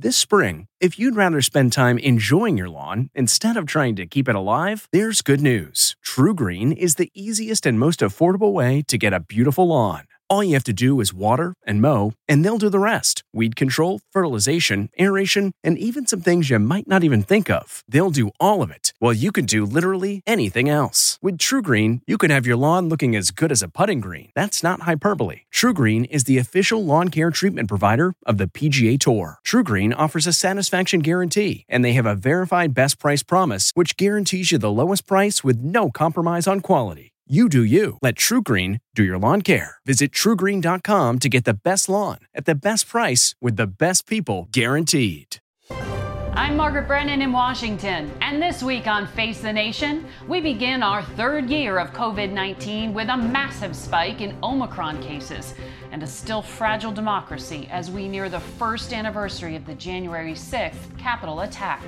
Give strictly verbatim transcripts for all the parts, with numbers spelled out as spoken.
This spring, if you'd rather spend time enjoying your lawn instead of trying to keep it alive, there's good news. TruGreen is the easiest and most affordable way to get a beautiful lawn. All you have to do is water and mow, and they'll do the rest. Weed control, fertilization, aeration, and even some things you might not even think of. They'll do all of it, while you can do literally anything else. With TruGreen, you can have your lawn looking as good as a putting green. That's not hyperbole. TruGreen is the official lawn care treatment provider of the P G A Tour. TruGreen offers a satisfaction guarantee, and they have a verified best price promise, which guarantees you the lowest price with no compromise on quality. You do you. Let TruGreen do your lawn care. Visit True Green dot com to get the best lawn at the best price with the best people guaranteed. I'm Margaret Brennan in Washington, and this week on Face the Nation, we begin our third year of COVID nineteen with a massive spike in Omicron cases and a still fragile democracy as we near the first anniversary of the January sixth Capitol attack.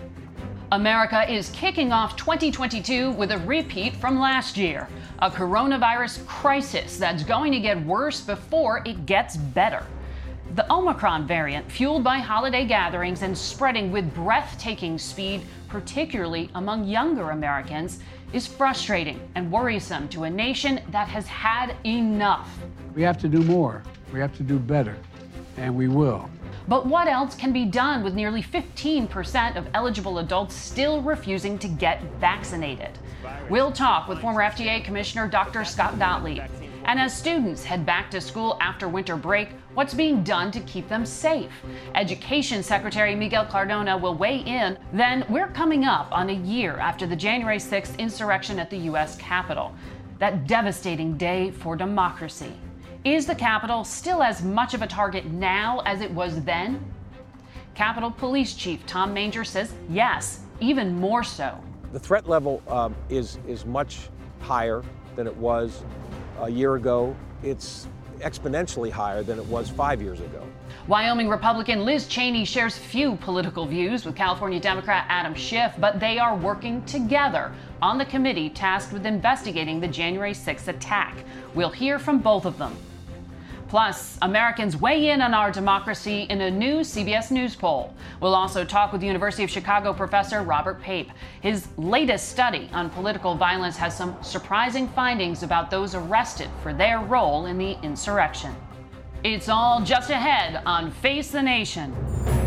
America is kicking off twenty twenty-two with a repeat from last year, a coronavirus crisis that's going to get worse before it gets better. The Omicron variant, fueled by holiday gatherings and spreading with breathtaking speed, particularly among younger Americans, is frustrating and worrisome to a nation that has had enough. We have to do more. We have to do better, and we will. But what else can be done with nearly fifteen percent of eligible adults still refusing to get vaccinated? We'll talk with former F D A Commissioner Doctor Scott Gottlieb. And as students head back to school after winter break, what's being done to keep them safe? Education Secretary Miguel Cardona will weigh in. Then we're coming up on a year after the January sixth insurrection at the U S Capitol, that devastating day for democracy. Is the Capitol still as much of a target now as it was then? Capitol Police Chief Tom Manger says yes, even more so. The threat level um, is, is much higher than it was a year ago. It's exponentially higher than it was five years ago. Wyoming Republican Liz Cheney shares few political views with California Democrat Adam Schiff, but they are working together on the committee tasked with investigating the January sixth attack. We'll hear from both of them. Plus, Americans weigh in on our democracy in a new C B S News poll. We'll also talk with University of Chicago professor Robert Pape. His latest study on political violence has some surprising findings about those arrested for their role in the insurrection. It's all just ahead on Face the Nation.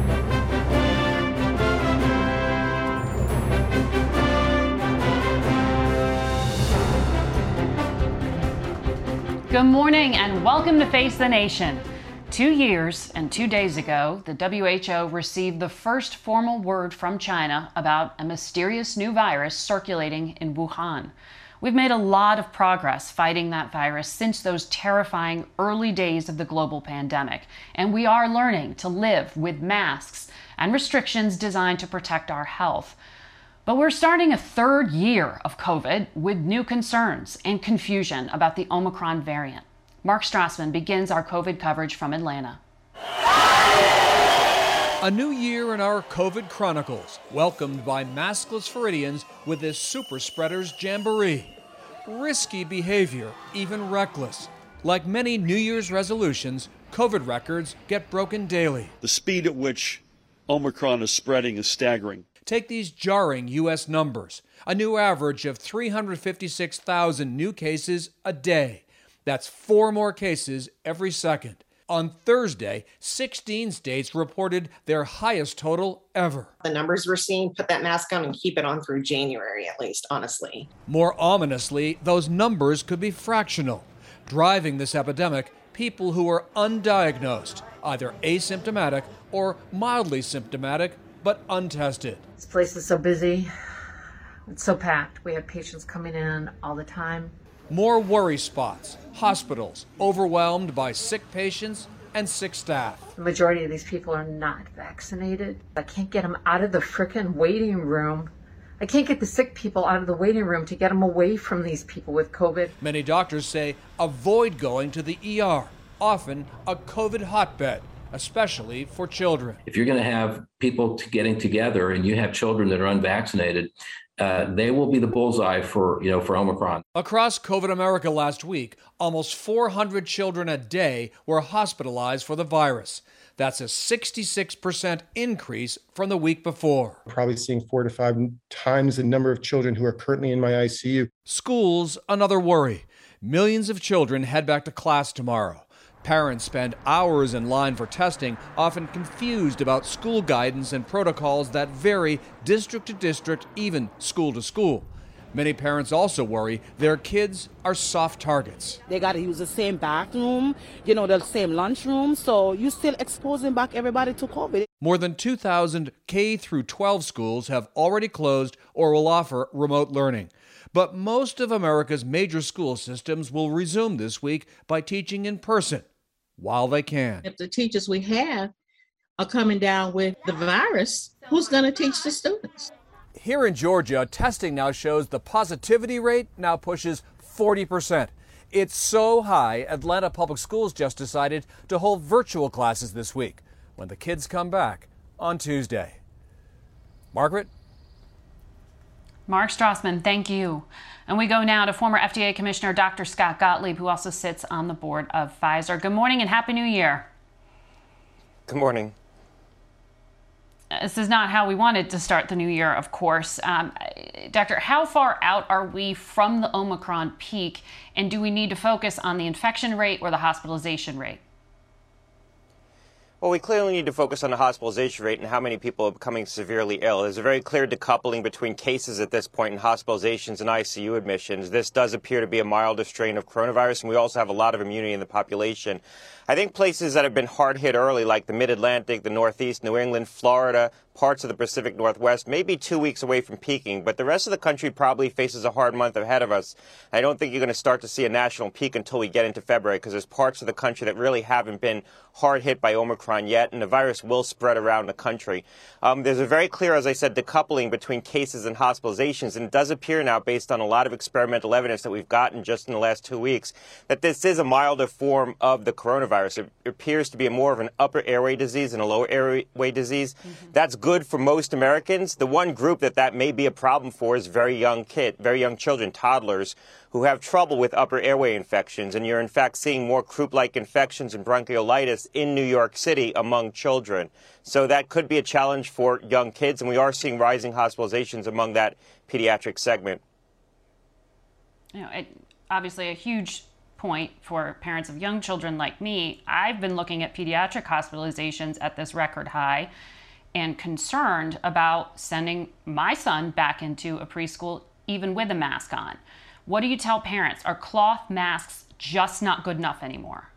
Good morning and welcome to Face the Nation. Two years and two days ago, the W H O received the first formal word from China about a mysterious new virus circulating in Wuhan. We've made a lot of progress fighting that virus since those terrifying early days of the global pandemic, and we are learning to live with masks and restrictions designed to protect our health. But we're starting a third year of COVID with new concerns and confusion about the Omicron variant. Mark Strassman begins our COVID coverage from Atlanta. A new year in our COVID chronicles, welcomed by maskless Floridians with this super spreaders jamboree. Risky behavior, even reckless. Like many New Year's resolutions, COVID records get broken daily. The speed at which Omicron is spreading is staggering. Take these jarring U S numbers. A new average of three hundred fifty-six thousand new cases a day. That's four more cases every second. On Thursday, sixteen states reported their highest total ever. The numbers we're seeing, put that mask on and keep it on through January at least, honestly. More ominously, those numbers could be fractional. Driving this epidemic, people who are undiagnosed, either asymptomatic or mildly symptomatic, but untested. This place is so busy. It's so packed. We have patients coming in all the time. More worry spots, hospitals overwhelmed by sick patients and sick staff. The majority of these people are not vaccinated. I can't get them out of the frickin' waiting room. I can't get the sick people out of the waiting room to get them away from these people with COVID. Many doctors say avoid going to the E R, often a COVID hotbed, especially for children. If you're going to have people to getting together and you have children that are unvaccinated, uh, they will be the bullseye for, you know, for Omicron. Across COVID America last week, almost four hundred children a day were hospitalized for the virus. That's a sixty-six percent increase from the week before. Probably seeing four to five times the number of children who are currently in my I C U. Schools, another worry. Millions of children head back to class tomorrow. Parents spend hours in line for testing, often confused about school guidance and protocols that vary district to district, even school to school. Many parents also worry their kids are soft targets. They got to use the same bathroom, you know, the same lunchroom, so you're still exposing back everybody to COVID. More than two thousand K through twelve schools have already closed or will offer remote learning. But most of America's major school systems will resume this week by teaching in person while they can. If the teachers we have are coming down with the virus, who's going to teach the students? Here in Georgia, testing now shows the positivity rate now pushes forty percent. It's so high, Atlanta Public Schools just decided to hold virtual classes this week when the kids come back on Tuesday. Margaret? Mark Strassman, thank you. And we go now to former F D A Commissioner Doctor Scott Gottlieb, who also sits on the board of Pfizer. Good morning and Happy New Year. Good morning. This is not how we wanted to start the new year, of course. Um, Doctor, how far out are we from the Omicron peak, and do we need to focus on the infection rate or the hospitalization rate? Well, we clearly need to focus on the hospitalization rate and how many people are becoming severely ill. There's a very clear decoupling between cases at this point and hospitalizations and I C U admissions. This does appear to be a milder strain of coronavirus, and we also have a lot of immunity in the population. I think places that have been hard hit early, like the Mid-Atlantic, the Northeast, New England, Florida, parts of the Pacific Northwest, may be two weeks away from peaking, but the rest of the country probably faces a hard month ahead of us. I don't think you're going to start to see a national peak until we get into February, because there's parts of the country that really haven't been hard hit by Omicron yet, and the virus will spread around the country. Um, there's a very clear, as I said, decoupling between cases and hospitalizations, and it does appear now, based on a lot of experimental evidence that we've gotten just in the last two weeks, that this is a milder form of the coronavirus. It appears to be more of an upper airway disease and a lower airway disease. Mm-hmm. That's good for most Americans. The one group that that may be a problem for is very young kid, very young children, toddlers, who have trouble with upper airway infections. And you're in fact seeing more croup-like infections and bronchiolitis in New York City among children. So that could be a challenge for young kids, and we are seeing rising hospitalizations among that pediatric segment. You know, it, obviously a huge point for parents of young children like me. I've been looking at pediatric hospitalizations at this record high and concerned about sending my son back into a preschool even with a mask on. What do you tell parents? Are cloth masks just not good enough anymore?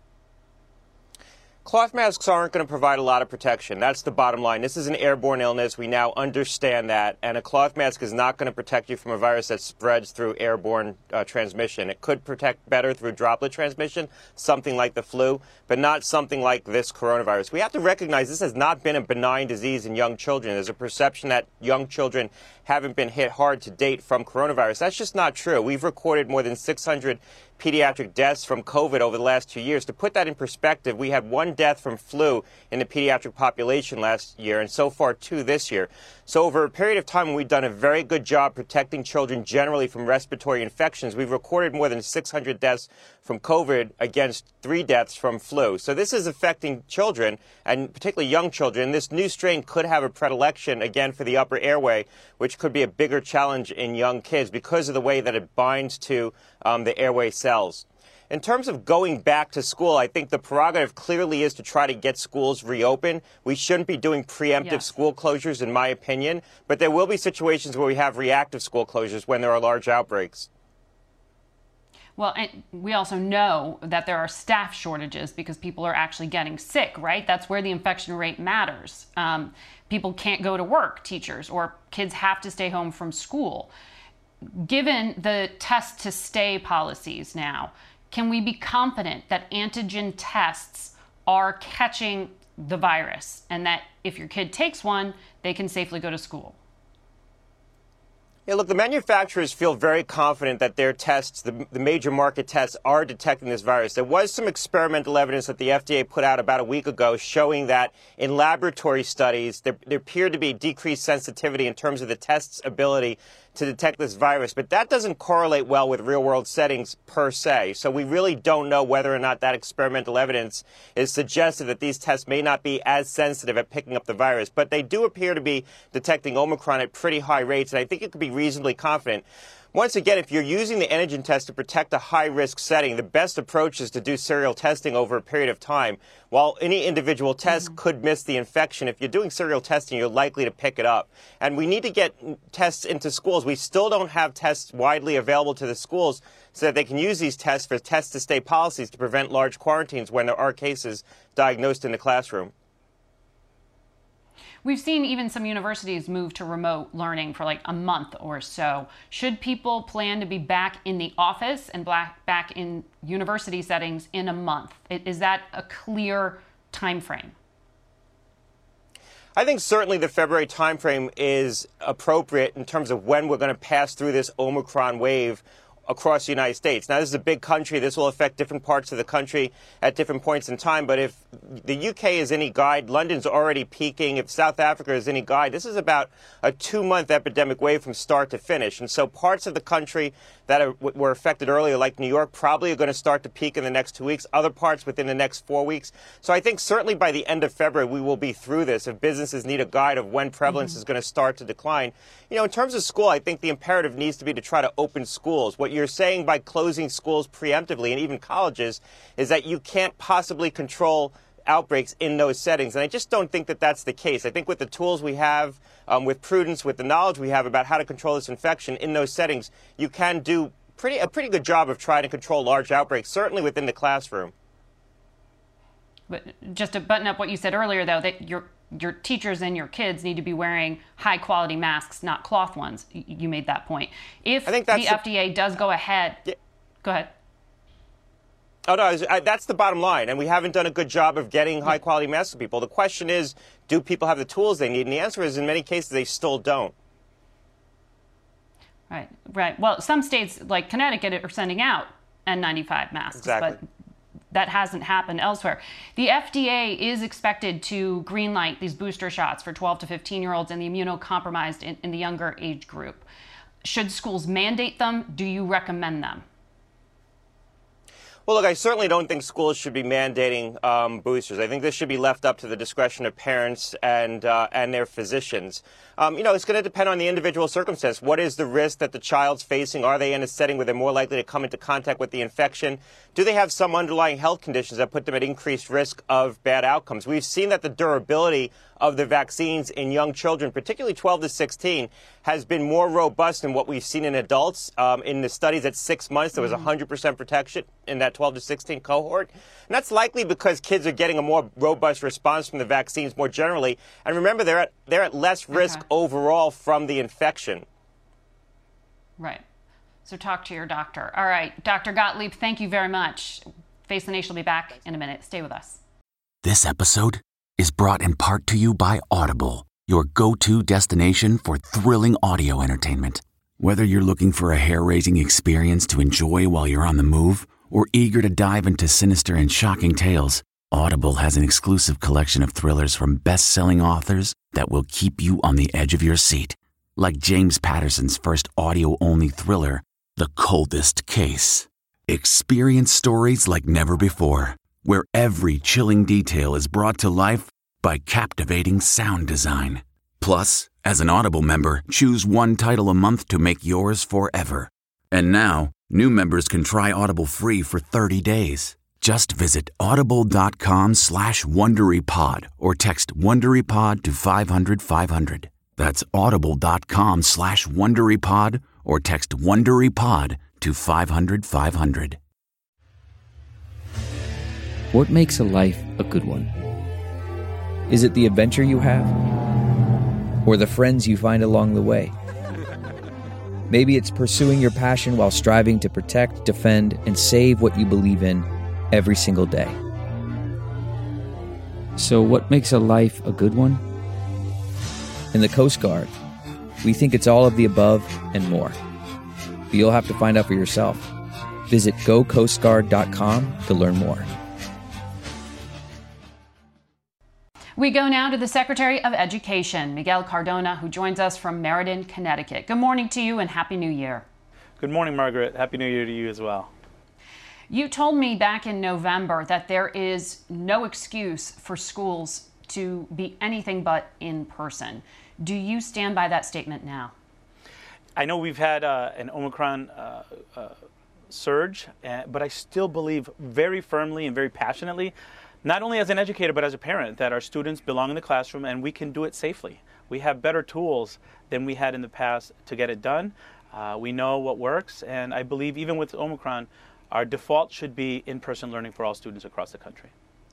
Cloth masks aren't going to provide a lot of protection. That's the bottom line. This is an airborne illness. We now understand that. And a cloth mask is not going to protect you from a virus that spreads through airborne uh, transmission. It could protect better through droplet transmission, something like the flu, but not something like this coronavirus. We have to recognize this has not been a benign disease in young children. There's a perception that young children haven't been hit hard to date from coronavirus. That's just not true. We've recorded more than six hundred pediatric deaths from COVID over the last two years. To put that in perspective, we had one death from flu in the pediatric population last year, and so far two this year. So over a period of time, we've done a very good job protecting children generally from respiratory infections. We've recorded more than six hundred deaths from COVID against three deaths from flu. So this is affecting children, and particularly young children. This new strain could have a predilection, again, for the upper airway, which could be a bigger challenge in young kids because of the way that it binds to um, the airway cells. In terms of going back to school, I think the prerogative clearly is to try to get schools reopened. We shouldn't be doing preemptive yes. school closures, in my opinion, but there will be situations where we have reactive school closures when there are large outbreaks. Well, and we also know that there are staff shortages because people are actually getting sick, right? That's where the infection rate matters. Um, people can't go to work, teachers, or kids have to stay home from school. Given the test to stay policies now, can we be confident that antigen tests are catching the virus and that if your kid takes one, they can safely go to school? Yeah, look, the manufacturers feel very confident that their tests, the, the major market tests, are detecting this virus. There was some experimental evidence that the F D A put out about a week ago showing that in laboratory studies, there, there appeared to be decreased sensitivity in terms of the test's ability to detect this virus, but that doesn't correlate well with real-world settings per se. So we really don't know whether or not that experimental evidence is suggestive that these tests may not be as sensitive at picking up the virus. But they do appear to be detecting Omicron at pretty high rates, and I think it could be reasonably confident. Once again, if you're using the antigen test to protect a high-risk setting, the best approach is to do serial testing over a period of time. While any individual test mm-hmm. could miss the infection, if you're doing serial testing, you're likely to pick it up. And we need to get tests into schools. We still don't have tests widely available to the schools so that they can use these tests for test-to-stay policies to prevent large quarantines when there are cases diagnosed in the classroom. We've seen even some universities move to remote learning for like a month or so. Should people plan to be back in the office and back, back in university settings in a month? Is that a clear time frame? I think certainly the February timeframe is appropriate in terms of when we're going to pass through this Omicron wave across the United States. Now, this is a big country. This will affect different parts of the country at different points in time. But if the U K is any guide, London's already peaking. If South Africa is any guide, this is about a two-month epidemic wave from start to finish. And so parts of the country that are, were affected earlier, like New York, probably are going to start to peak in the next two weeks, other parts within the next four weeks. So I think certainly by the end of February, we will be through this. If businesses need a guide of when prevalence mm-hmm. is going to start to decline. You know, in terms of school, I think the imperative needs to be to try to open schools. What you're saying by closing schools preemptively, and even colleges, is that you can't possibly control outbreaks in those settings. And I just don't think that that's the case. I think with the tools we have, um, with prudence, with the knowledge we have about how to control this infection in those settings, you can do pretty a pretty good job of trying to control large outbreaks, certainly within the classroom. But just to button up what you said earlier, though, that your your teachers and your kids need to be wearing high-quality masks, not cloth ones. You made that point. If the F D A does go ahead, yeah. go ahead. Oh, no, I, that's the bottom line. And we haven't done a good job of getting high-quality masks to people. The question is, do people have the tools they need? And the answer is, in many cases, they still don't. Right, right. Well, some states, like Connecticut, are sending out N ninety-five masks. Exactly. But that hasn't happened elsewhere. The F D A is expected to greenlight these booster shots for twelve to fifteen-year-olds and the immunocompromised in, in the younger age group. Should schools mandate them? Do you recommend them? Well, look, I certainly don't think schools should be mandating um, boosters. I think this should be left up to the discretion of parents and uh, and their physicians. Um, you know, it's going to depend on the individual circumstance. What is the risk that the child's facing? Are they in a setting where they're more likely to come into contact with the infection? Do they have some underlying health conditions that put them at increased risk of bad outcomes? We've seen that the durability of the vaccines in young children, particularly twelve to sixteen, has been more robust than what we've seen in adults. Um, in the studies at six months, there was one hundred percent protection in that twelve to sixteen cohort. And that's likely because kids are getting a more robust response from the vaccines more generally. And remember, they're at, they're at less risk okay. overall from the infection. Right. So talk to your doctor. All right. Doctor Gottlieb, thank you very much. Face the Nation will be back in a minute. Stay with us. This episode is brought in part to you by Audible, your go-to destination for thrilling audio entertainment. Whether you're looking for a hair-raising experience to enjoy while you're on the move or eager to dive into sinister and shocking tales, Audible has an exclusive collection of thrillers from best-selling authors that will keep you on the edge of your seat. Like James Patterson's first audio-only thriller, The Coldest Case. Experience stories like never before, where every chilling detail is brought to life by captivating sound design. Plus, as an Audible member, choose one title a month to make yours forever. And now, new members can try Audible free for thirty days. Just visit audible.com slash WonderyPod or text WonderyPod to five hundred five hundred. That's audible.com slash WonderyPod or text WonderyPod to five hundred five hundred. What makes a life a good one? Is it the adventure you have? Or the friends you find along the way? Maybe it's pursuing your passion while striving to protect, defend, and save what you believe in every single day. So what makes a life a good one? In the Coast Guard, we think it's all of the above and more. But you'll have to find out for yourself. Visit go coast guard dot com to learn more. We go now to the Secretary of Education, Miguel Cardona, who joins us from Meriden, Connecticut. Good morning to you and Happy New Year. Good morning, Margaret. Happy New Year to you as well. You told me back in November that there is no excuse for schools to be anything but in person. Do you stand by that statement now? I know we've had uh, an Omicron uh, uh, surge, uh, but I still believe very firmly and very passionately, not only as an educator but as a parent, that our students belong in the classroom and we can do it safely. We have better tools than we had in the past to get it done. Uh, we know what works, and I believe even with Omicron, our default should be in-person learning for all students across the country.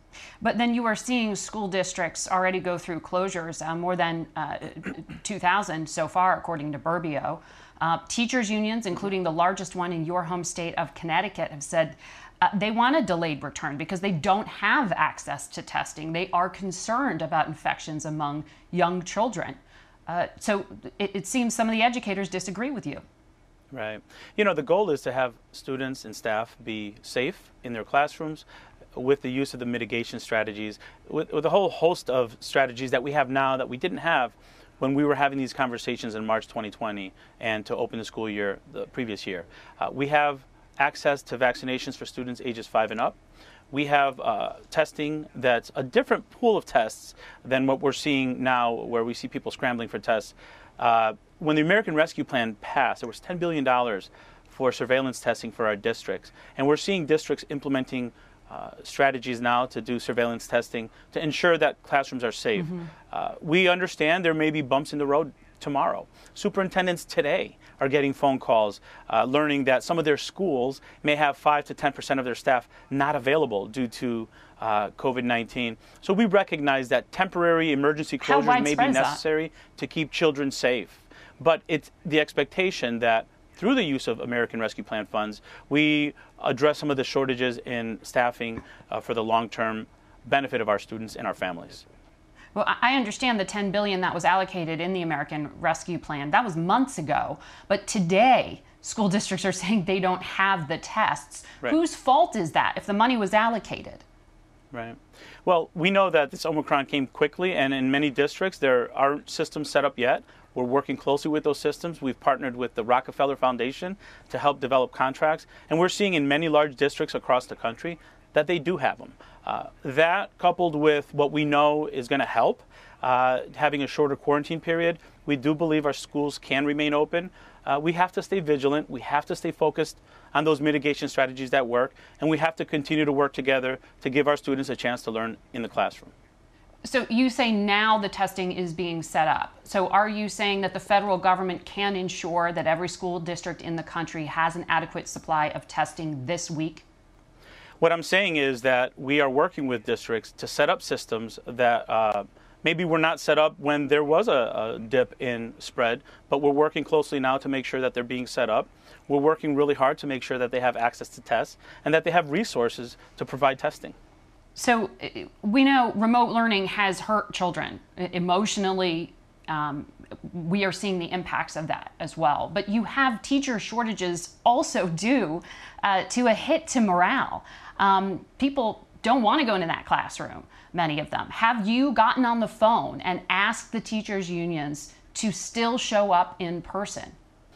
But then you are seeing school districts already go through closures, uh, more than uh, two thousand so far, according to Burbio. Uh, teachers unions, including the largest one in your home state of Connecticut, have said uh, they want a delayed return because they don't have access to testing. They are concerned about infections among young children. Uh, so it, it seems some of the educators disagree with you. Right. You know, the goal is to have students and staff be safe in their classrooms with the use of the mitigation strategies, with, with a whole host of strategies that we have now that we didn't have when we were having these conversations in March twenty twenty and to open the school year the previous year. Uh, we have access to vaccinations for students ages five and up. We have uh, testing that's a different pool of tests than what we're seeing now, where we see people scrambling for tests. Uh, when the American Rescue Plan passed, there was ten billion dollars for surveillance testing for our districts. And we're seeing districts implementing uh, strategies now to do surveillance testing to ensure that classrooms are safe. Mm-hmm. Uh, we understand there may be bumps in the road tomorrow. Superintendents today are getting phone calls uh, learning that some of their schools may have five to ten percent of their staff not available due to uh, COVID nineteen. So we recognize that temporary emergency closures may be necessary to keep children safe. But it's the expectation that through the use of American Rescue Plan funds, we address some of the shortages in staffing uh, for the long-term benefit of our students and our families. Well, I understand the ten billion dollars that was allocated in the American Rescue Plan. That was months ago. But today, school districts are saying they don't have the tests. Right. Whose fault is that if the money was allocated? Right. Well, we know that this Omicron came quickly, and in many districts, there aren't systems set up yet. We're working closely with those systems. We've partnered with the Rockefeller Foundation to help develop contracts. And we're seeing in many large districts across the country that they do have them. Uh, that, coupled with what we know is going to help, uh, having a shorter quarantine period, we do believe our schools can remain open. Uh, we have to stay vigilant. We have to stay focused on those mitigation strategies that work. And we have to continue to work together to give our students a chance to learn in the classroom. So you say now the testing is being set up. So are you saying that the federal government can ensure that every school district in the country has an adequate supply of testing this week? What I'm saying is that we are working with districts to set up systems that uh, maybe were not set up when there was a, a dip in spread, but we're working closely now to make sure that they're being set up. We're working really hard to make sure that they have access to tests and that they have resources to provide testing. So we know remote learning has hurt children emotionally. Um, we are seeing the impacts of that as well. But you have teacher shortages also due uh, to a hit to morale. Um, people don't want to go into that classroom, many of them. Have you gotten on the phone and asked the teachers' unions to still show up in person?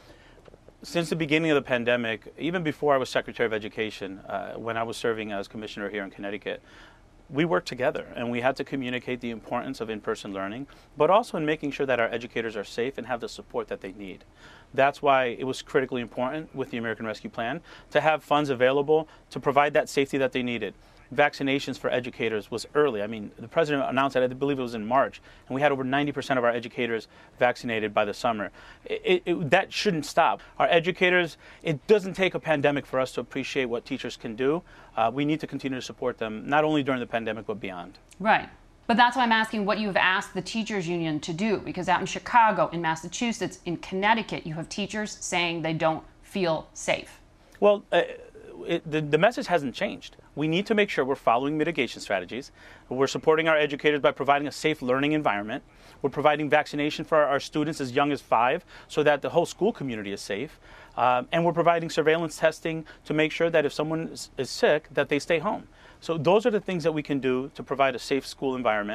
Since the beginning of the pandemic, even before I was Secretary of Education, uh, when I was serving as Commissioner here in Connecticut, we worked together and we had to communicate the importance of in-person learning, but also in making sure that our educators are safe and have the support that they need. That's why it was critically important with the American Rescue Plan to have funds available to provide that safety that they needed. Vaccinations for educators was early. I mean, the president announced that, I believe it was in March, and we had over ninety percent of our educators vaccinated by the summer. It, it, that shouldn't stop. Our educators, it doesn't take a pandemic for us to appreciate what teachers can do. Uh, we need to continue to support them, not only during the pandemic, but beyond. Right. But that's why I'm asking what you've asked the teachers union to do, because out in Chicago, in Massachusetts, in Connecticut, you have teachers saying they don't feel safe. Well, uh, It, the, the message hasn't changed. We need to make sure we're following mitigation strategies. We're supporting our educators by providing a safe learning environment. We're providing vaccination for our, our students as young as five so that the whole school community is safe. Um, and we're providing surveillance testing to make sure that if someone is, is sick, that they stay home. So those are the things that we can do to provide a safe school environment.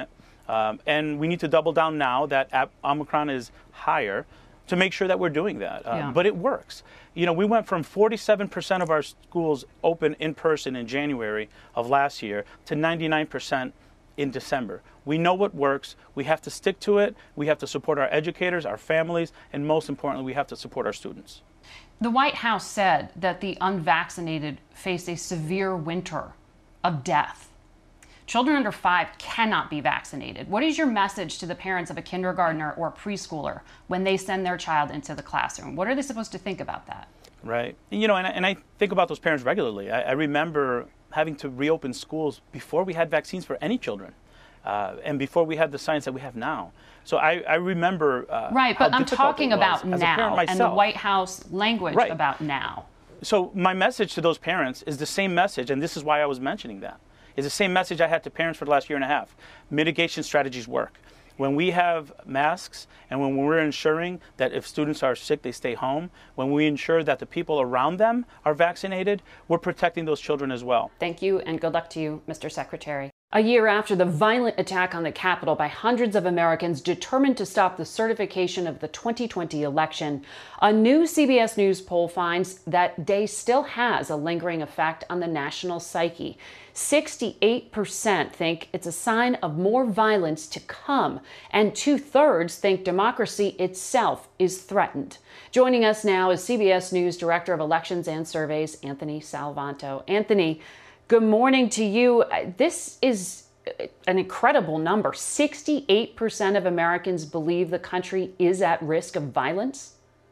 Um, and we need to double down now that Omicron is higher to make sure that we're doing that. Uh, Yeah. But it works. You know, we went from forty-seven percent of our schools open in person in January of last year to ninety-nine percent in December. We know what works. We have to stick to it. We have to support our educators, our families, and most importantly, we have to support our students. The White House said that the unvaccinated face a severe winter of death. Children under five cannot be vaccinated. What is your message to the parents of a kindergartner or a preschooler when they send their child into the classroom? What are they supposed to think about that? Right. You know, and I, and I think about those parents regularly. I, I remember having to reopen schools before we had vaccines for any children, uh, and before we had the science that we have now. So I, I remember uh, Right, but I'm talking about as a parent now and the myself. White House language Right. about now. So my message to those parents is the same message, and this is why I was mentioning that, is the same message I had to parents for the last year and a half. Mitigation strategies work. When we have masks and when we're ensuring that if students are sick, they stay home, when we ensure that the people around them are vaccinated, we're protecting those children as well. Thank you, and good luck to you, Mister Secretary. A year after the violent attack on the Capitol by hundreds of Americans determined to stop the certification of the twenty twenty election, a new C B S News poll finds that day still has a lingering effect on the national psyche. sixty-eight percent think it's a sign of more violence to come, and two-thirds think democracy itself is threatened. Joining us now is C B S News Director of Elections and Surveys, Anthony Salvanto. Anthony, good morning to you. This is an incredible number. sixty-eight percent of Americans believe the country is at risk of violence.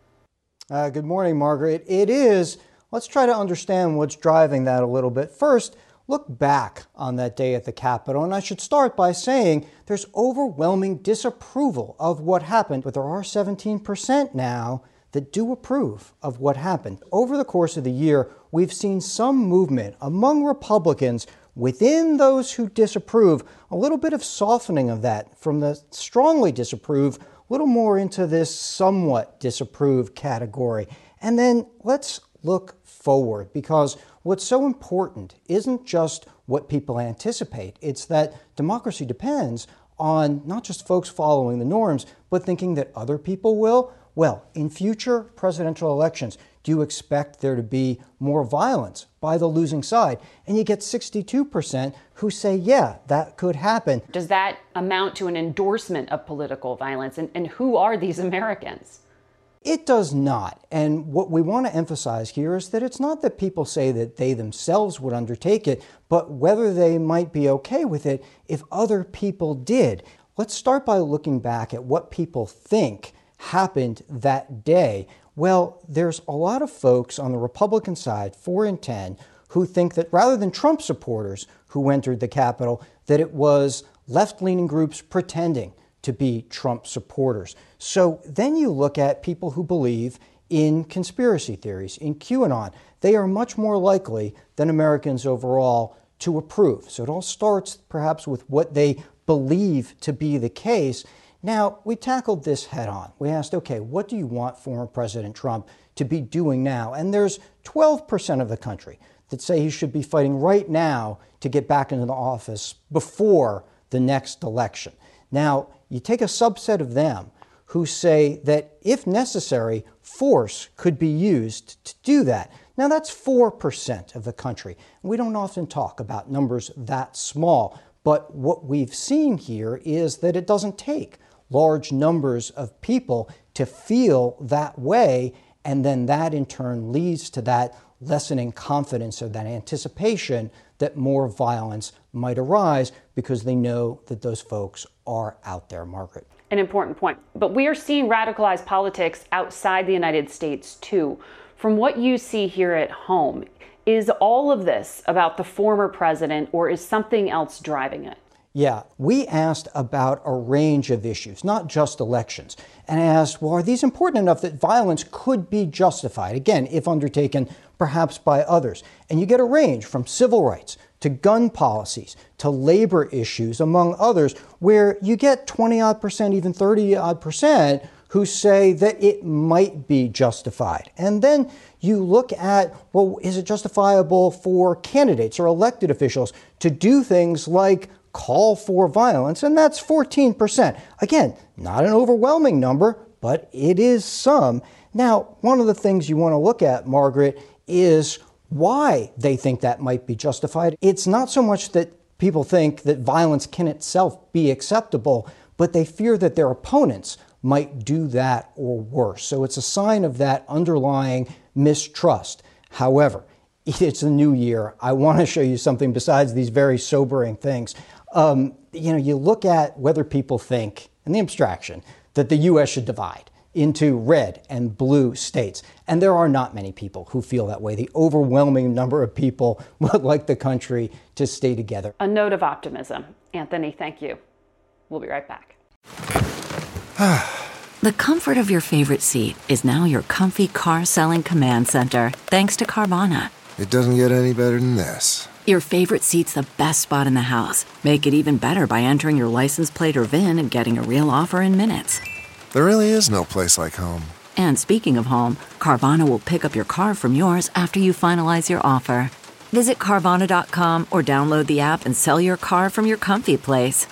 Uh, good morning, Margaret. It is. Let's try to understand what's driving that a little bit. First, look back on that day at the Capitol, and I should start by saying there's overwhelming disapproval of what happened, but there are seventeen percent now that do approve of what happened. Over the course of the year, we've seen some movement among Republicans within those who disapprove, a little bit of softening of that from the strongly disapprove, a little more into this somewhat disapprove category. And then let's look forward, because what's so important isn't just what people anticipate. It's that democracy depends on not just folks following the norms, but thinking that other people will. Well, in future presidential elections, do you expect there to be more violence by the losing side? And you get sixty-two percent who say, yeah, that could happen. Does that amount to an endorsement of political violence? And, and who are these Americans? It does not. And what we want to emphasize here is that it's not that people say that they themselves would undertake it, but whether they might be okay with it if other people did. Let's start by looking back at what people think happened that day. Well, there's a lot of folks on the Republican side, four in ten, who think that rather than Trump supporters who entered the Capitol, that it was left-leaning groups pretending to be Trump supporters. So then you look at people who believe in conspiracy theories, in QAnon. They are much more likely than Americans overall to approve. So it all starts perhaps with what they believe to be the case. Now, we tackled this head on. We asked, okay, what do you want former President Trump to be doing now? And there's twelve percent of the country that say he should be fighting right now to get back into the office before the next election. Now, you take a subset of them who say that if necessary, force could be used to do that. Now, that's four percent of the country. We don't often talk about numbers that small, but what we've seen here is that it doesn't take large numbers of people to feel that way, and then that in turn leads to that lessening confidence or that anticipation that more violence might arise because they know that those folks are out there, Margaret. An important point. But we are seeing radicalized politics outside the United States too. From what you see here at home, is all of this about the former president, or is something else driving it? Yeah, we asked about a range of issues, not just elections, and asked, well, are these important enough that violence could be justified? Again, if undertaken perhaps by others. And you get a range from civil rights to gun policies to labor issues, among others, where you get twenty odd percent, even thirty odd percent who say that it might be justified. And then you look at, well, is it justifiable for candidates or elected officials to do things like call for violence, and that's fourteen percent. Again, not an overwhelming number, but it is some. Now, one of the things you want to look at, Margaret, is why they think that might be justified. It's not so much that people think that violence can itself be acceptable, but they fear that their opponents might do that or worse. So it's a sign of that underlying mistrust. However, it's a new year. I want to show you something besides these very sobering things. Um, you know, you look at whether people think, in the abstraction, that the U S should divide into red and blue states. And there are not many people who feel that way. The overwhelming number of people would like the country to stay together. A note of optimism. Anthony, thank you. We'll be right back. The comfort of your favorite seat is now your comfy car selling command center, thanks to Carvana. It doesn't get any better than this. Your favorite seat's the best spot in the house. Make it even better by entering your license plate or V I N and getting a real offer in minutes. There really is no place like home. And speaking of home, Carvana will pick up your car from yours after you finalize your offer. Visit Carvana dot com or download the app and sell your car from your comfy place.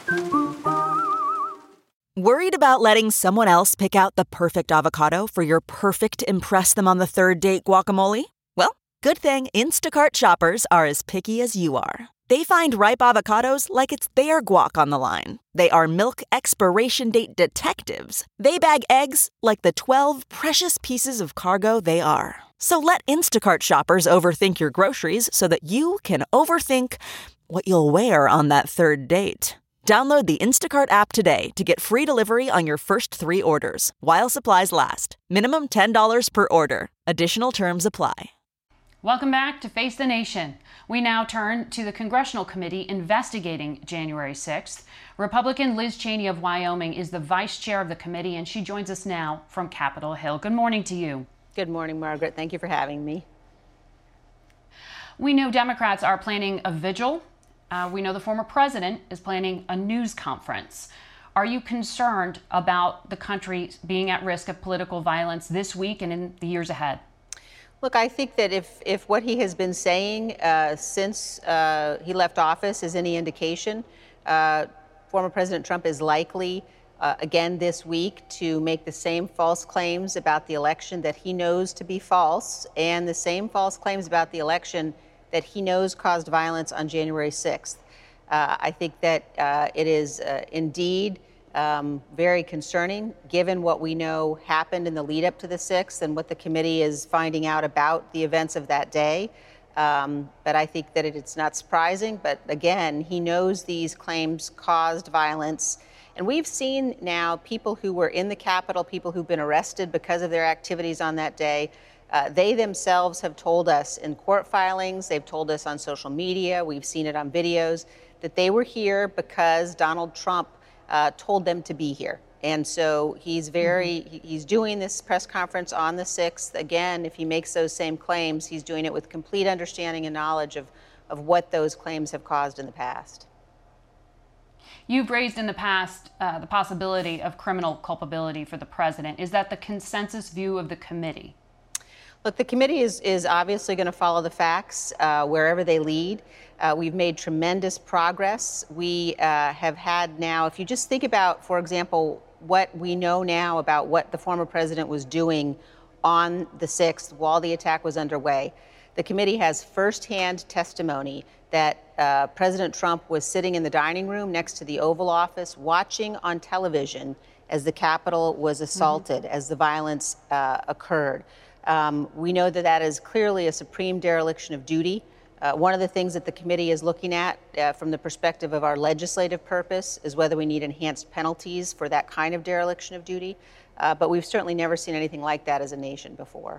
Worried about letting someone else pick out the perfect avocado for your perfect impress them on the third date guacamole? Well, good thing Instacart shoppers are as picky as you are. They find ripe avocados like it's their guac on the line. They are milk expiration date detectives. They bag eggs like the twelve precious pieces of cargo they are. So let Instacart shoppers overthink your groceries so that you can overthink what you'll wear on that third date. Download the Instacart app today to get free delivery on your first three orders, while supplies last. Minimum ten dollars per order. Additional terms apply. Welcome back to Face the Nation. We now turn to the Congressional Committee investigating January sixth. Republican Liz Cheney of Wyoming is the vice chair of the committee, and she joins us now from Capitol Hill. Good morning to you. Good morning, Margaret. Thank you for having me. We know Democrats are planning a vigil. Uh, we know the former president is planning a news conference. Are you concerned about the country being at risk of political violence this week and in the years ahead? Look, I think that if, if what he has been saying uh, since uh, he left office is any indication, uh, former President Trump is likely uh, again this week to make the same false claims about the election that he knows to be false, and the same false claims about the election that he knows caused violence on January sixth. Uh, I think that uh, it is uh, indeed um, very concerning, given what we know happened in the lead up to the sixth and what the committee is finding out about the events of that day. Um, but I think that it, it's not surprising. But again, he knows these claims caused violence. And we've seen now people who were in the Capitol, people who've been arrested because of their activities on that day. Uh, they themselves have told us in court filings, they've told us on social media, we've seen it on videos, that they were here because Donald Trump uh, told them to be here. And so he's very, mm-hmm. he's doing this press conference on the sixth. Again, if he makes those same claims, he's doing it with complete understanding and knowledge of, of what those claims have caused in the past. You've raised in the past uh, the possibility of criminal culpability for the president. Is that the consensus view of the committee? Look, the committee is, is obviously going to follow the facts uh, wherever they lead. Uh, we've made tremendous progress. We uh, have had now, if you just think about, for example, what we know now about what the former president was doing on the sixth while the attack was underway, the committee has firsthand testimony that uh, President Trump was sitting in the dining room next to the Oval Office, watching on television as the Capitol was assaulted, mm-hmm. as the violence uh, occurred. Um, we know that that is clearly a supreme dereliction of duty. Uh, one of the things that the committee is looking at uh, from the perspective of our legislative purpose is whether we need enhanced penalties for that kind of dereliction of duty. Uh, but we've certainly never seen anything like that as a nation before.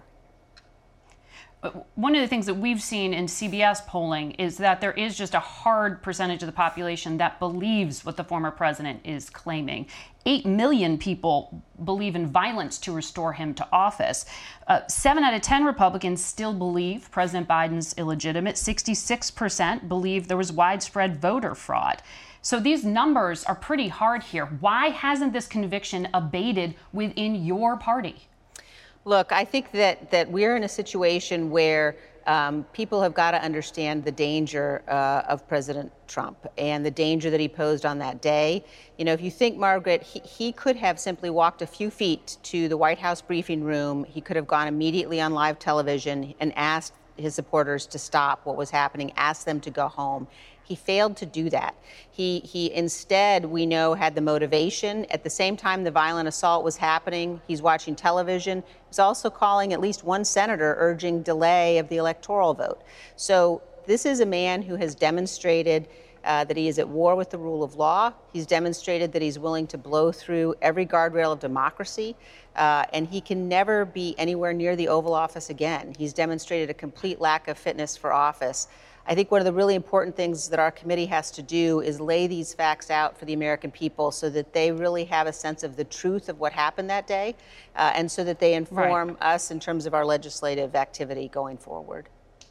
One of the things that we've seen in C B S polling is that there is just a hard percentage of the population that believes what the former president is claiming. Eight million people believe in violence to restore him to office. Uh, seven out of ten Republicans still believe President Biden's illegitimate. sixty-six percent believe there was widespread voter fraud. So these numbers are pretty hard here. Why hasn't this conviction abated within your party? Look, I think that, that we're in a situation where Um, people have got to understand the danger uh, of President Trump and the danger that he posed on that day. You know, if you think, Margaret, he, he could have simply walked a few feet to the White House briefing room. He could have gone immediately on live television and asked his supporters to stop what was happening, asked them to go home. He failed to do that. He, he instead, we know, had the motivation. At the same time the violent assault was happening, he's watching television. He's also calling at least one senator urging delay of the electoral vote. So this is a man who has demonstrated uh, that he is at war with the rule of law. He's demonstrated that he's willing to blow through every guardrail of democracy. Uh, and he can never be anywhere near the Oval Office again. He's demonstrated a complete lack of fitness for office. I think one of the really important things that our committee has to do is lay these facts out for the American people so that they really have a sense of the truth of what happened that day, uh, and so that they inform Right. us in terms of our legislative activity going forward.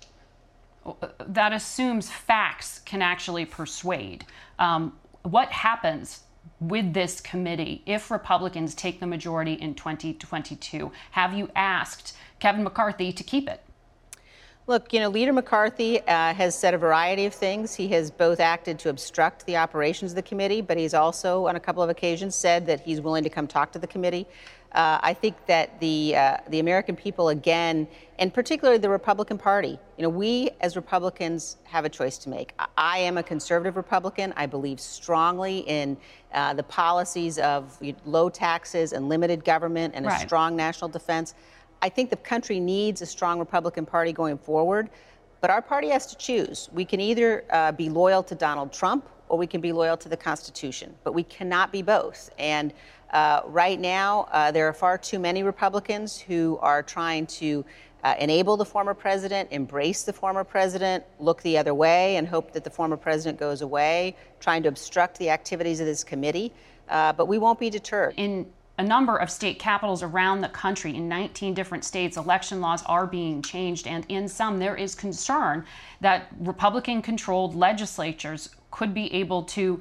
That assumes facts can actually persuade. Um, what happens with this committee if Republicans take the majority in twenty twenty-two? Have you asked Kevin McCarthy to keep it? Look, you know, Leader McCarthy uh, has said a variety of things. He has both acted to obstruct the operations of the committee, but he's also, on a couple of occasions, said that he's willing to come talk to the committee. Uh, I think that the uh, the American people, again, and particularly the Republican Party, you know, we as Republicans have a choice to make. I am a conservative Republican. I believe strongly in uh, the policies of low taxes and limited government and a Right. strong national defense. I think the country needs a strong Republican Party going forward, but our party has to choose. We can either uh, be loyal to Donald Trump or we can be loyal to the Constitution, but we cannot be both. And uh, right now, uh, there are far too many Republicans who are trying to uh, enable the former president, embrace the former president, look the other way and hope that the former president goes away, trying to obstruct the activities of this committee. Uh, but we won't be deterred. In a number of state capitals around the country, in nineteen different states, election laws are being changed, and in some there is concern that Republican-controlled legislatures could be able to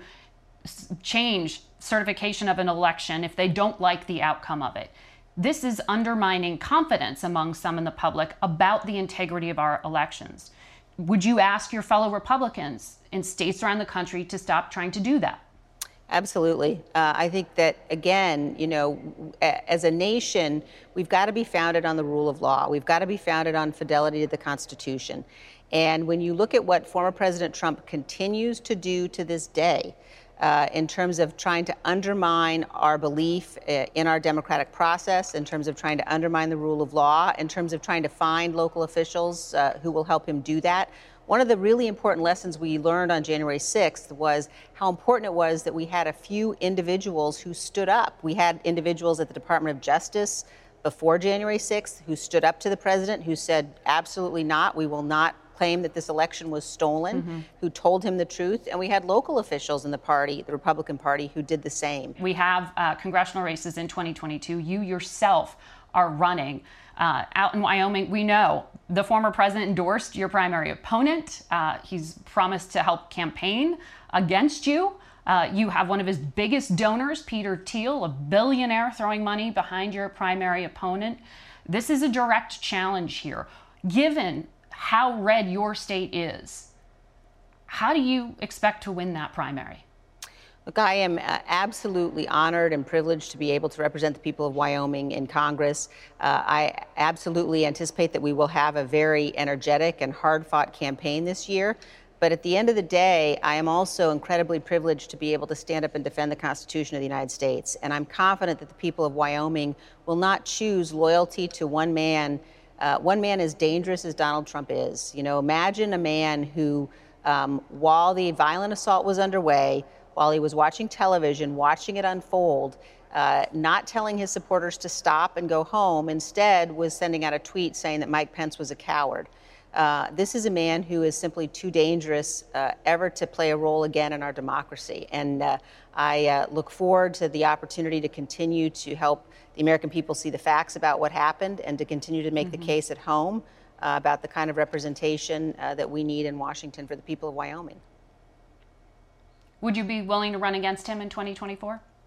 s- change certification of an election if they don't like the outcome of it. This is undermining confidence among some in the public about the integrity of our elections. Would you ask your fellow Republicans in states around the country to stop trying to do that? Absolutely. Uh, I think that, again, you know, as a nation, we've got to be founded on the rule of law. We've got to be founded on fidelity to the Constitution. And when you look at what former President Trump continues to do to this day, uh, in terms of trying to undermine our belief uh, in our democratic process, in terms of trying to undermine the rule of law, in terms of trying to find local officials uh, who will help him do that, one of the really important lessons we learned on January sixth was how important it was that we had a few individuals who stood up. We had individuals at the Department of Justice before January sixth who stood up to the president, who said, absolutely not, we will not claim that this election was stolen, Mhm. who told him the truth. And we had local officials in the party, the Republican Party, who did the same. We have uh, congressional races in twenty twenty-two. You yourself are running. Uh, out in Wyoming, we know the former president endorsed your primary opponent. Uh, he's promised to help campaign against you. Uh, you have one of his biggest donors, Peter Thiel, a billionaire, throwing money behind your primary opponent. This is a direct challenge here. Given how red your state is, how do you expect to win that primary? Look, I am uh, absolutely honored and privileged to be able to represent the people of Wyoming in Congress. Uh, I absolutely anticipate that we will have a very energetic and hard-fought campaign this year. But at the end of the day, I am also incredibly privileged to be able to stand up and defend the Constitution of the United States. And I'm confident that the people of Wyoming will not choose loyalty to one man, uh, one man as dangerous as Donald Trump is. You know, imagine a man who, um, while the violent assault was underway, while he was watching television, watching it unfold, uh, not telling his supporters to stop and go home, instead was sending out a tweet saying that Mike Pence was a coward. Uh, this is a man who is simply too dangerous uh, ever to play a role again in our democracy. And uh, I uh, look forward to the opportunity to continue to help the American people see the facts about what happened and to continue to make Mm-hmm. the case at home uh, about the kind of representation uh, that we need in Washington for the people of Wyoming. Would you be willing to run against him in twenty twenty-four?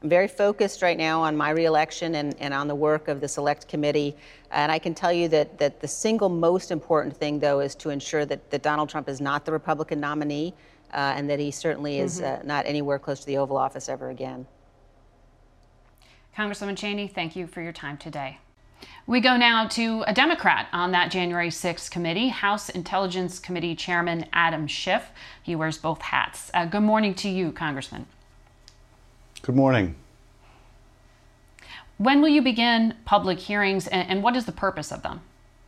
I'm very focused right now on my reelection and, and on the work of the Select Committee. And I can tell you that, that the single most important thing, though, is to ensure that, that Donald Trump is not the Republican nominee uh, and that he certainly is mm-hmm. uh, not anywhere close to the Oval Office ever again. Congresswoman Cheney, thank you for your time today. We go now to a Democrat on that January sixth committee, House Intelligence Committee Chairman Adam Schiff. He wears both hats. Uh, good morning to you, Congressman. Good morning. When will you begin public hearings, and, and what is the purpose of them?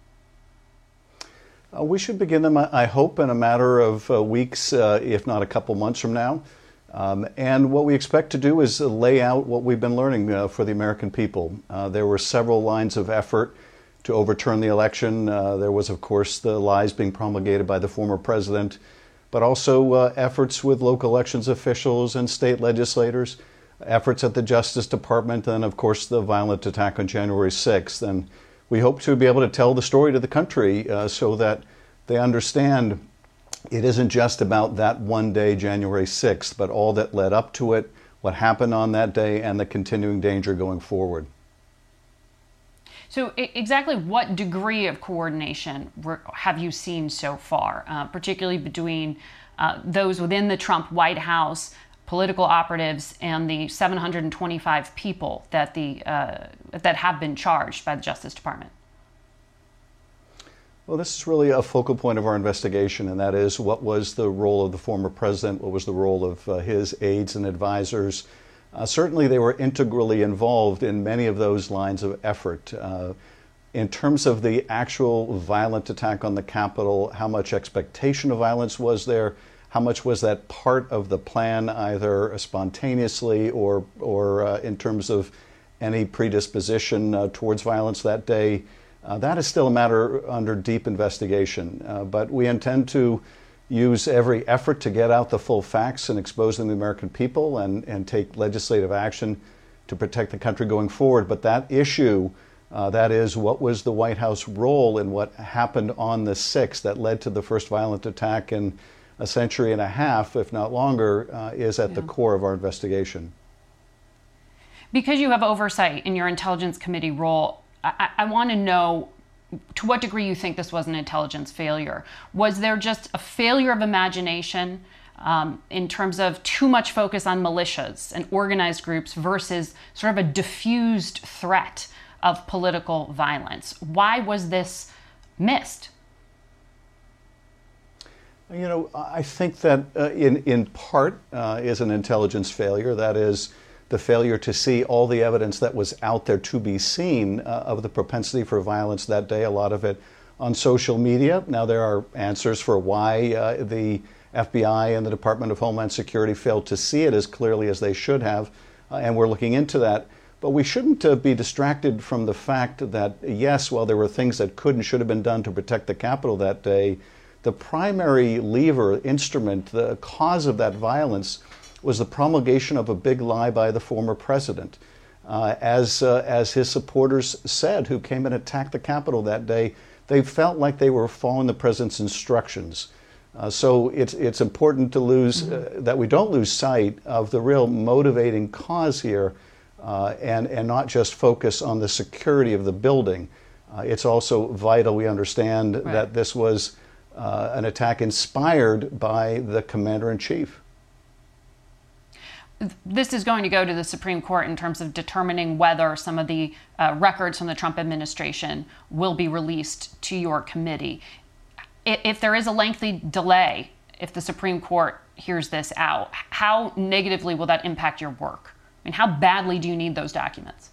Uh, we should begin them, I hope, in a matter of uh, weeks, uh, if not a couple months from now. Um, and what we expect to do is uh, lay out what we've been learning uh, for the American people. Uh, there were several lines of effort to overturn the election. Uh, there was, of course, the lies being promulgated by the former president, but also uh, efforts with local elections officials and state legislators, efforts at the Justice Department, and of course the violent attack on January sixth. And we hope to be able to tell the story to the country uh, so that they understand it isn't just about that one day, January sixth, but all that led up to it, what happened on that day, and the continuing danger going forward. So exactly what degree of coordination have you seen so far, uh, particularly between uh, those within the Trump White House, political operatives, and the seven hundred twenty-five people that the uh, that have been charged by the Justice Department? Well, this is really a focal point of our investigation, and that is what was the role of the former president, what was the role of uh, his aides and advisors. Uh, certainly they were integrally involved in many of those lines of effort. Uh, in terms of the actual violent attack on the Capitol, how much expectation of violence was there? How much was that part of the plan, either spontaneously or, or uh, in terms of any predisposition uh, towards violence that day? Uh, that is still a matter under deep investigation. Uh, but we intend to use every effort to get out the full facts and expose them to the American people and, and take legislative action to protect the country going forward. But that issue, uh, that is, what was the White House role in what happened on the sixth that led to the first violent attack in a century and a half, if not longer, uh, is at yeah. the core of our investigation. Because you have oversight in your Intelligence Committee role, I, I want to know to what degree you think this was an intelligence failure. Was there just a failure of imagination um, in terms of too much focus on militias and organized groups versus sort of a diffused threat of political violence? Why was this missed? You know, I think that uh, in, in part uh, is an intelligence failure. That is, the failure to see all the evidence that was out there to be seen uh, of the propensity for violence that day, a lot of it on social media. Now, there are answers for why uh, the F B I and the Department of Homeland Security failed to see it as clearly as they should have, uh, and we're looking into that. But we shouldn't uh, be distracted from the fact that, yes, while there were things that could and should have been done to protect the Capitol that day, the primary lever, instrument, the cause of that violence was the promulgation of a big lie by the former president. Uh, as, uh, as his supporters said, who came and attacked the Capitol that day, they felt like they were following the president's instructions. Uh, so it's, it's important to lose, mm-hmm. uh, that we don't lose sight of the real motivating cause here, uh, and, and not just focus on the security of the building. Uh, it's also vital we understand right. that this was uh, an attack inspired by the commander-in-chief. This is going to go to the Supreme Court in terms of determining whether some of the uh, records from the Trump administration will be released to your committee. If there is a lengthy delay, if the Supreme Court hears this out, how negatively will that impact your work? I mean, how badly do you need those documents?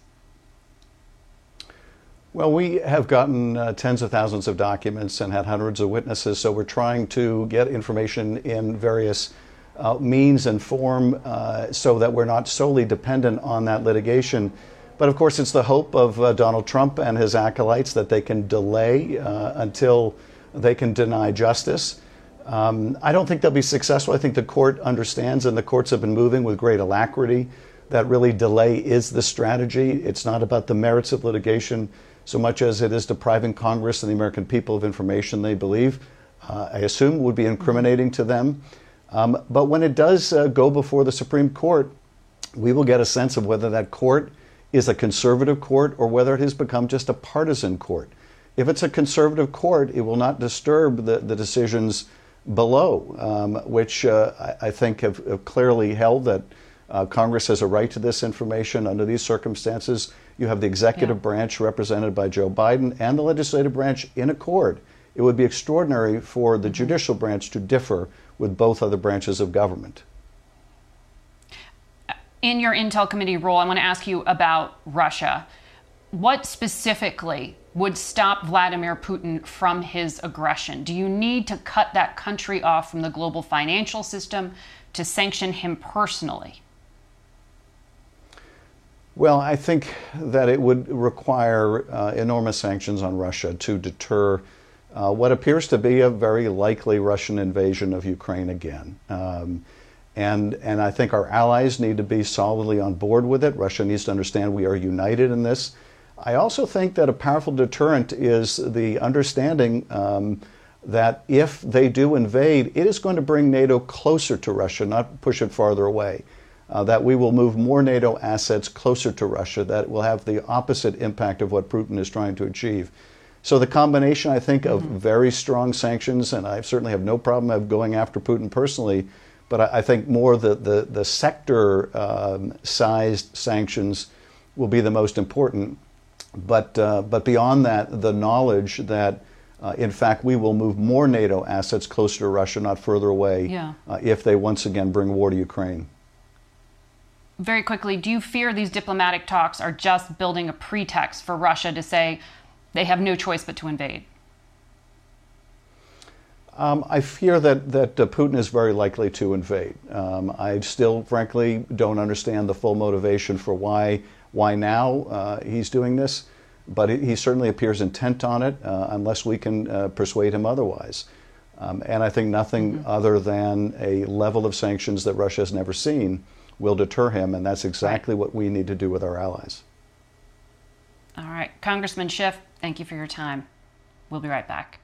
Well, we have gotten uh, tens of thousands of documents and had hundreds of witnesses, so we're trying to get information in various Uh, means and form uh, so that we're not solely dependent on that litigation. But of course, it's the hope of uh, Donald Trump and his acolytes that they can delay uh, until they can deny justice. Um, I don't think they'll be successful. I think the court understands, and the courts have been moving with great alacrity, that really delay is the strategy. It's not about the merits of litigation so much as it is depriving Congress and the American people of information they believe, uh, I assume, would be incriminating to them. Um, but when it does uh, go before the Supreme Court, we will get a sense of whether that court is a conservative court or whether it has become just a partisan court. If it's a conservative court, it will not disturb the, the decisions below, um, which uh, I, I think have, have clearly held that uh, Congress has a right to this information under these circumstances. You have the executive yeah. branch represented by Joe Biden and the legislative branch in accord. It would be extraordinary for the judicial branch to differ with both other branches of government. In your Intel Committee role, I want to ask you about Russia. What specifically would stop Vladimir Putin from his aggression? Do you need to cut that country off from the global financial system to sanction him personally? Well, I think that it would require uh, enormous sanctions on Russia to deter uh, what appears to be a very likely Russian invasion of Ukraine again. Um, and, and I think our allies need to be solidly on board with it. Russia needs to understand we are united in this. I also think that a powerful deterrent is the understanding um, that if they do invade, it is going to bring NATO closer to Russia, not push it farther away. Uh, that we will move more NATO assets closer to Russia, that will have the opposite impact of what Putin is trying to achieve. So the combination, I think, of mm-hmm. very strong sanctions, and I certainly have no problem of going after Putin personally, but I, I think more the, the, the sector-sized um, sanctions will be the most important. But, uh, but beyond that, the knowledge that, uh, in fact, we will move more NATO assets closer to Russia, not further away, yeah. uh, if they once again bring war to Ukraine. Very quickly, do you fear these diplomatic talks are just building a pretext for Russia to say they have no choice but to invade? Um, I fear that, that uh, Putin is very likely to invade. Um, I still, frankly, don't understand the full motivation for why why now uh, he's doing this, but he, he certainly appears intent on it, uh, unless we can uh, persuade him otherwise. Um, and I think nothing mm-hmm. other than a level of sanctions that Russia has never seen will deter him, and that's exactly right. what we need to do with our allies. All right, Congressman Schiff, thank you for your time. We'll be right back.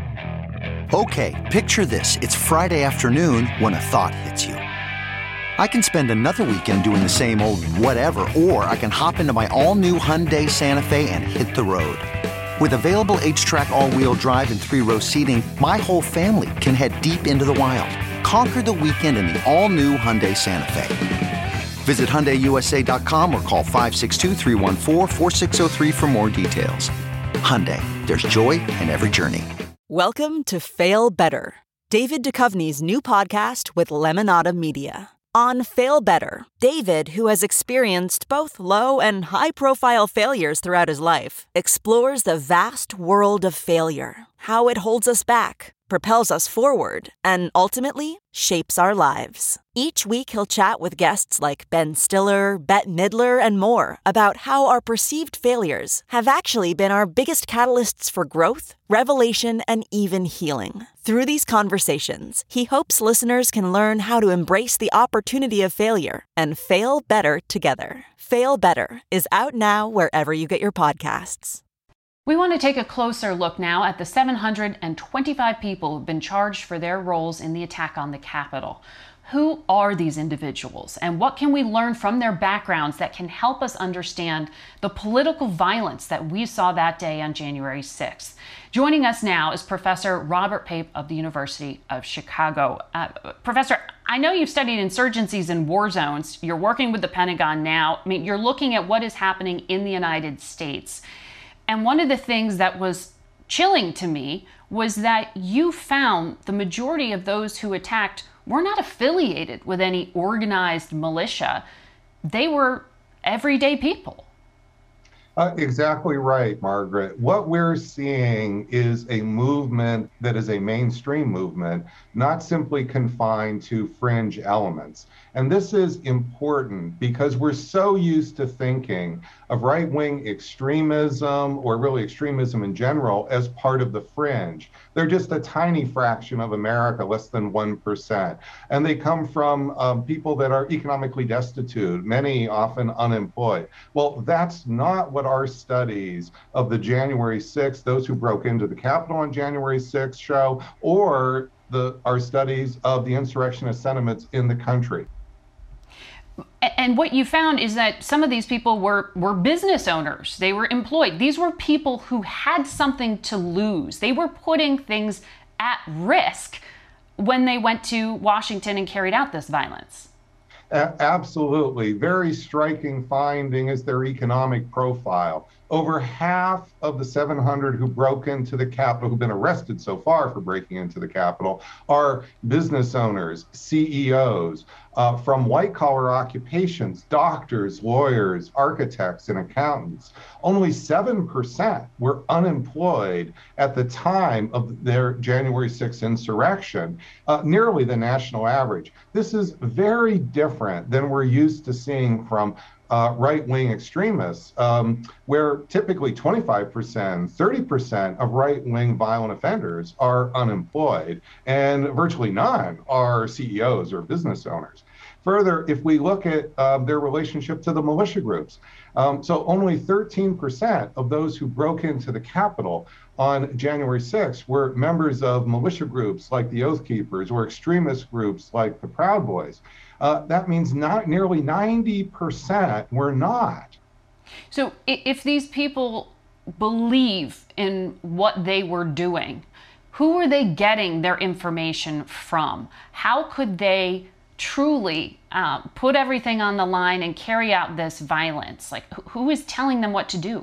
Okay, picture this. It's Friday afternoon when a thought hits you. I can spend another weekend doing the same old whatever, or I can hop into my all-new Hyundai Santa Fe and hit the road. With available H-Track all-wheel drive and three-row seating, my whole family can head deep into the wild. Conquer the weekend in the all-new Hyundai Santa Fe. Visit Hyundai U S A dot com or call five six two, three one four, four six zero three for more details. Hyundai, there's joy in every journey. Welcome to Fail Better, David Duchovny's new podcast with Lemonada Media. On Fail Better, David, who has experienced both low and high-profile failures throughout his life, explores the vast world of failure, how it holds us back, propels us forward, and ultimately shapes our lives. Each week he'll chat with guests like Ben Stiller, Bette Midler, and more about how our perceived failures have actually been our biggest catalysts for growth, revelation, and even healing. Through these conversations, he hopes listeners can learn how to embrace the opportunity of failure and fail better together. Fail Better is out now wherever you get your podcasts. We want to take a closer look now at the seven hundred twenty-five people who've been charged for their roles in the attack on the Capitol. Who are these individuals, and what can we learn from their backgrounds that can help us understand the political violence that we saw that day on January sixth? Joining us now is Professor Robert Pape of the University of Chicago. Uh, Professor, I know you've studied insurgencies in war zones. You're working with the Pentagon now. I mean, you're looking at what is happening in the United States. And one of the things that was chilling to me was that you found the majority of those who attacked were not affiliated with any organized militia. They were everyday people. Uh, exactly right, Margaret. What we're seeing is a movement that is a mainstream movement, not simply confined to fringe elements. And this is important because we're so used to thinking of right-wing extremism, or really extremism in general, as part of the fringe. They're just a tiny fraction of America, less than one percent. And they come from um, people that are economically destitute, many often unemployed. Well, that's not what our studies of the January sixth, those who broke into the Capitol on January sixth show, or the, our studies of the insurrectionist sentiments in the country. And what you found is that some of these people were, were business owners. They were employed. These were people who had something to lose. They were putting things at risk when they went to Washington and carried out this violence. A- absolutely. Very striking finding is their economic profile. Over half of the seven hundred who broke into the Capitol, who've been arrested so far for breaking into the Capitol, are business owners, C E Os, uh, from white-collar occupations, doctors, lawyers, architects, and accountants. Only seven percent were unemployed at the time of their January sixth insurrection, uh, nearly the national average. This is very different than we're used to seeing from Uh, right-wing extremists, um, where typically twenty-five percent, thirty percent of right-wing violent offenders are unemployed, and virtually none are C E Os or business owners. Further, if we look at uh, their relationship to the militia groups, um, so only thirteen percent of those who broke into the Capitol on January sixth were members of militia groups like the Oath Keepers or extremist groups like the Proud Boys. Uh, that means not nearly ninety percent were not. So if these people believe in what they were doing, who are they getting their information from? How could they truly uh, put everything on the line and carry out this violence? Like, who is telling them what to do?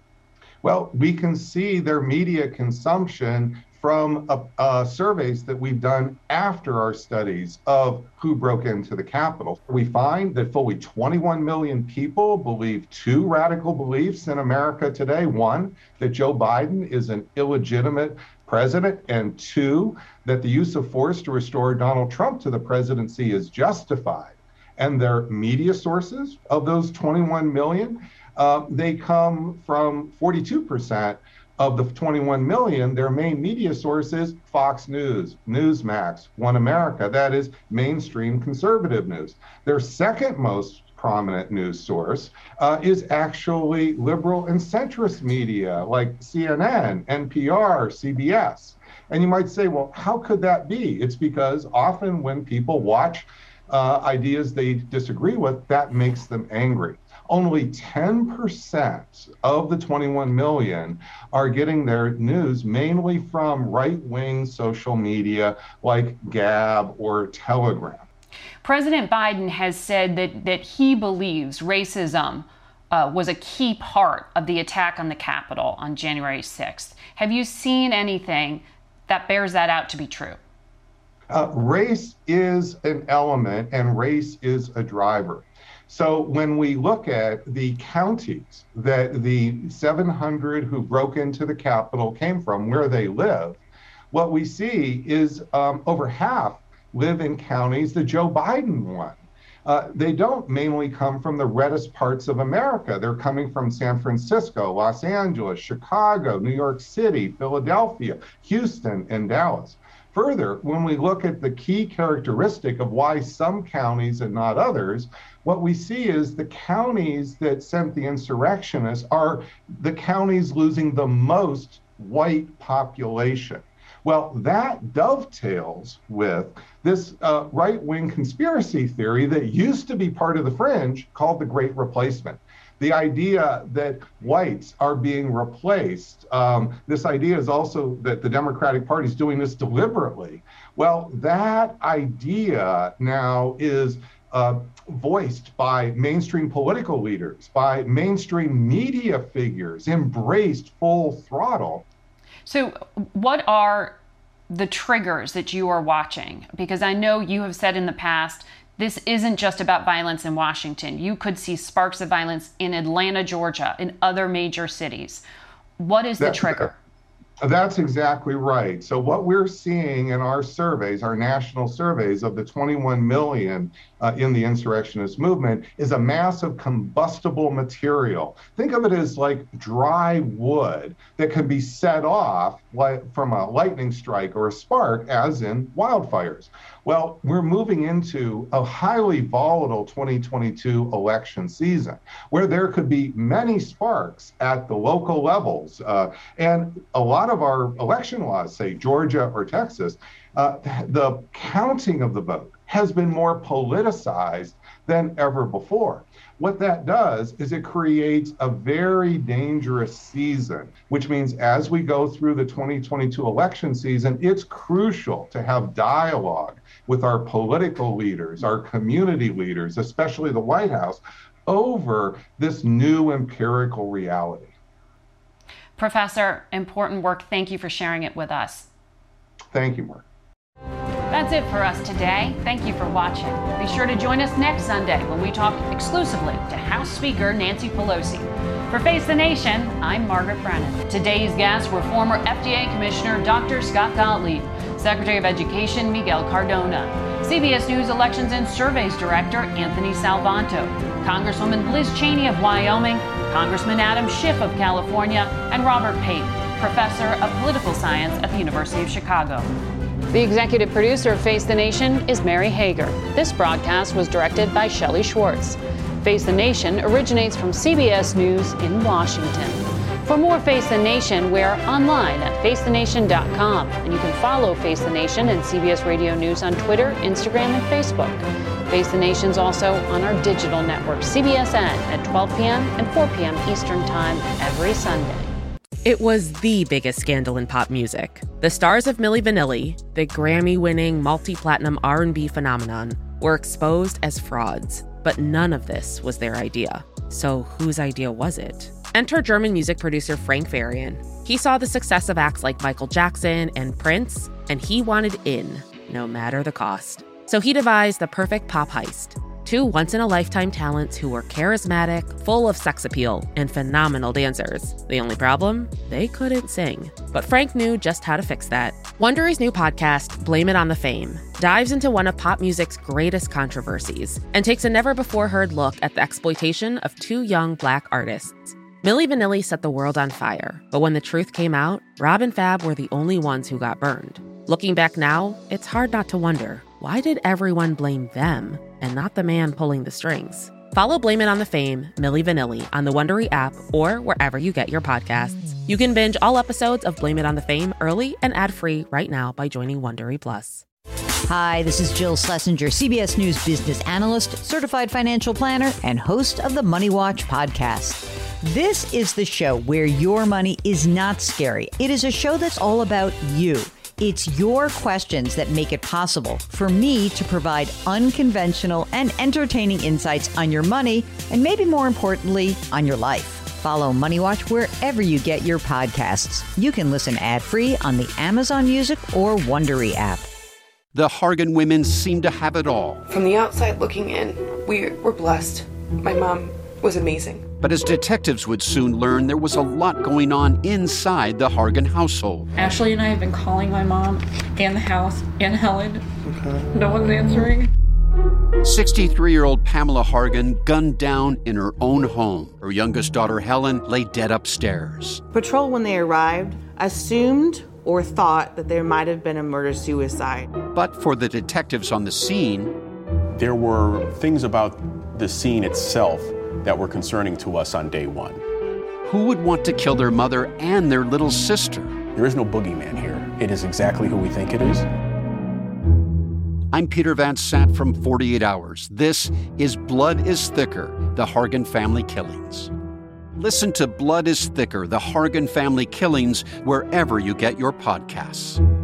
Well, we can see their media consumption from uh, uh, surveys that we've done after our studies of who broke into the Capitol. We find that fully twenty-one million people believe two radical beliefs in America today. One, that Joe Biden is an illegitimate president, and two, that the use of force to restore Donald Trump to the presidency is justified. And their media sources of those twenty-one million, uh, they come from forty-two percent of the twenty-one million, their main media source is Fox News, Newsmax, One America, that is mainstream conservative news. Their second most prominent news source uh, is actually liberal and centrist media like C N N, N P R, C B S. And you might say, well, how could that be? It's because often when people watch uh, ideas they disagree with, that makes them angry. Only ten percent of the twenty-one million are getting their news mainly from right-wing social media like Gab or Telegram. President Biden has said that, that he believes racism uh, was a key part of the attack on the Capitol on January sixth. Have you seen anything that bears that out to be true? Uh, race is an element and race is a driver. So when we look at the counties that the seven hundred who broke into the Capitol came from, where they live, what we see is um, over half live in counties that Joe Biden won. Uh, they don't mainly come from the reddest parts of America. They're coming from San Francisco, Los Angeles, Chicago, New York City, Philadelphia, Houston, and Dallas. Further, when we look at the key characteristic of why some counties and not others, what we see is the counties that sent the insurrectionists are the counties losing the most white population. Well, that dovetails with this uh, right-wing conspiracy theory that used to be part of the fringe called the Great Replacement. The idea that whites are being replaced. Um, this idea is also that the Democratic Party is doing this deliberately. Well, that idea now is uh, voiced by mainstream political leaders, by mainstream media figures, embraced full throttle. So what are the triggers that you are watching? Because I know you have said in the past, this isn't just about violence in Washington. You could see sparks of violence in Atlanta, Georgia, in other major cities. What is the That- trigger? That's exactly right. So what we're seeing in our surveys, our national surveys of the twenty-one million uh, in the insurrectionist movement, is a mass of combustible material. Think of it as like dry wood that can be set off like from a lightning strike or a spark, as in wildfires. Well, we're moving into a highly volatile twenty twenty-two election season where there could be many sparks at the local levels. Uh, and a lot of our election laws, say Georgia or Texas, uh, the counting of the vote has been more politicized than ever before. What that does is it creates a very dangerous season, which means as we go through the twenty twenty-two election season, it's crucial to have dialogue with our political leaders, our community leaders, especially the White House, over this new empirical reality. Professor, important work. Thank you for sharing it with us. Thank you, Mark. That's it for us today. Thank you for watching. Be sure to join us next Sunday when we talk exclusively to House Speaker Nancy Pelosi. For Face the Nation, I'm Margaret Brennan. Today's guests were former F D A Commissioner Doctor Scott Gottlieb, Secretary of Education Miguel Cardona, C B S News Elections and Surveys Director Anthony Salvanto, Congresswoman Liz Cheney of Wyoming, Congressman Adam Schiff of California, and Robert Pate, Professor of Political Science at the University of Chicago. The executive producer of Face the Nation is Mary Hager. This broadcast was directed by Shelley Schwartz. Face the Nation originates from C B S News in Washington. For more Face the Nation, we're online at face the nation dot com, and you can follow Face the Nation and C B S Radio News on Twitter, Instagram, and Facebook. Face the Nation's also on our digital network, C B S N, at twelve p.m. and four p.m. Eastern Time every Sunday. It was the biggest scandal in pop music. The stars of Milli Vanilli, the Grammy-winning multi-platinum R and B phenomenon, were exposed as frauds. But none of this was their idea. So whose idea was it? Enter German music producer Frank Farian. He saw the success of acts like Michael Jackson and Prince, and he wanted in, no matter the cost. So he devised the perfect pop heist. Two once-in-a-lifetime talents who were charismatic, full of sex appeal, and phenomenal dancers. The only problem? They couldn't sing. But Frank knew just how to fix that. Wondery's new podcast, Blame It on the Fame, dives into one of pop music's greatest controversies and takes a never-before-heard look at the exploitation of two young Black artists. Milli Vanilli set the world on fire, but when the truth came out, Rob and Fab were the only ones who got burned. Looking back now, it's hard not to wonder, why did everyone blame them and not the man pulling the strings? Follow Blame It on the Fame, Milli Vanilli, on the Wondery app or wherever you get your podcasts. You can binge all episodes of Blame It on the Fame early and ad-free right now by joining Wondery Plus. Hi, this is Jill Schlesinger, C B S News business analyst, certified financial planner, and host of the Money Watch podcast. This is the show where your money is not scary. It is a show that's all about you. It's your questions that make it possible for me to provide unconventional and entertaining insights on your money, and maybe more importantly, on your life. Follow Money Watch wherever you get your podcasts. You can listen ad-free on the Amazon Music or Wondery app. The Hargan women seem to have it all. From the outside looking in, we were blessed. My mom was amazing. But as detectives would soon learn, there was a lot going on inside the Hargan household. Ashley and I have been calling my mom and the house and Helen. Okay. No one's answering. sixty-three-year-old Pamela Hargan gunned down in her own home. Her youngest daughter, Helen, lay dead upstairs. Patrol, when they arrived, assumed or thought that there might have been a murder-suicide. But for the detectives on the scene, there were things about the scene itself that were concerning to us on day one. Who would want to kill their mother and their little sister? There is no boogeyman here. It is exactly who we think it is. I'm Peter Van Sant from forty-eight hours. This is Blood is Thicker, the Hargan Family Killings. Listen to Blood is Thicker, the Hargan Family Killings, wherever you get your podcasts.